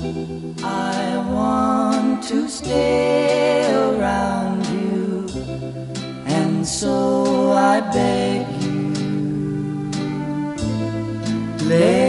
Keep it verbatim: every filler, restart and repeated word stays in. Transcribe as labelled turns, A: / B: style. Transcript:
A: I want to stay around you, and so I beg you, lay